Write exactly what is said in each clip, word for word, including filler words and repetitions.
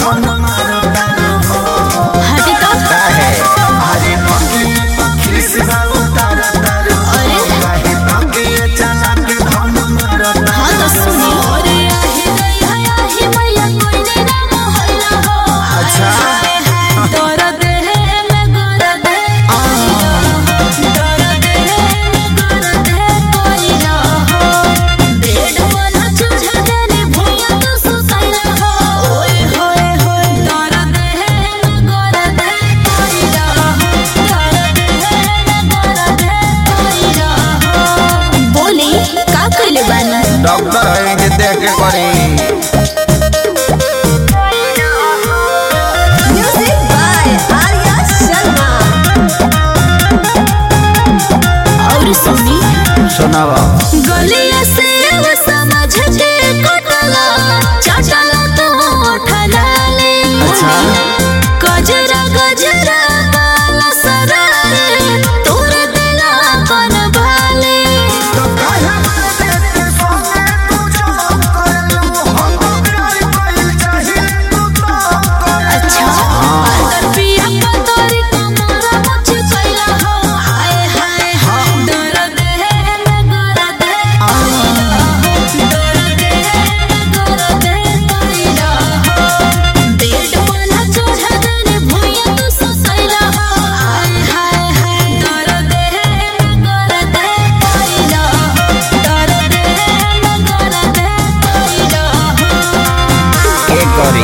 हटे तो काहे अरे हाँ तो सुनी अच्छा डॉक्टर है जे देख के करी म्यूजिक बाय आर्या शर्मा। और सुनी सुनावा गलिया से समझ के कटला चाचला तो उठला ले अच्छा गजरा गजरा काला सरारे तोर दिला कन भाले अच्छा अगर पिया पतोरी कमरा मुझ कैला हो आए हाय दर्द है मैं दर्द है दर्द है दर्द कैला हो बेड वाला चढ़ा दने भुइया तू ससैला हो आए हाय दर्द है मैं दर्द कैला हो दर्द है मैं दर्द कैला हो के करी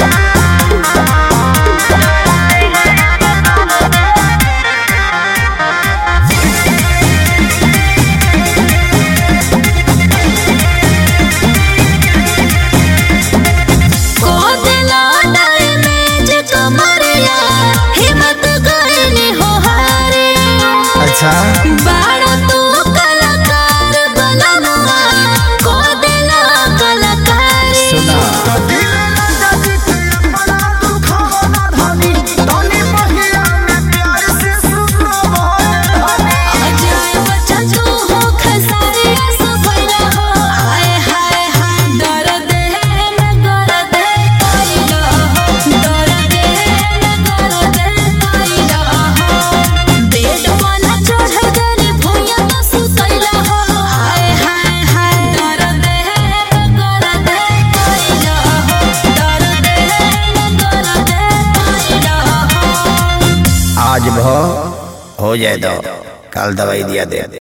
अच्छा बाड़ा तू कलाकार बननुआ को देला कलाकारी सुना अजय बच्चा तू हो खसारी सफैला हो आए हाय दर्द है मैं दर्द कैला हो दर्द है मैं दर्द कैला हो बेड वाला चढ़ा दने भुइया तो सुतैला हो आए हाय दर्द है मैं दर्द कैला हो दर्द है मैं दर्द कैला हो आज भ हो जाए दो कल दवाई दिया दे